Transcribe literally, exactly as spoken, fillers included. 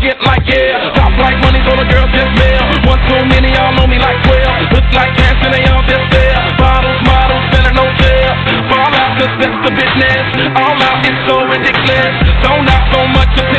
get like yeah. Top like money, so the girls just mail. One too many, y'all know me like twelve. Look like cash and they all just there. Bottles, models, selling no jail. Fall out, cause that's the business. All out, it's so ridiculous. Don't out so much, just